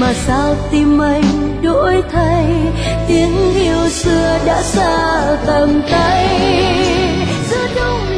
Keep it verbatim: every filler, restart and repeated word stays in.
mà sao tim anh đổi thay, tiếng yêu xưa đã xa tầm tay. Giữa đông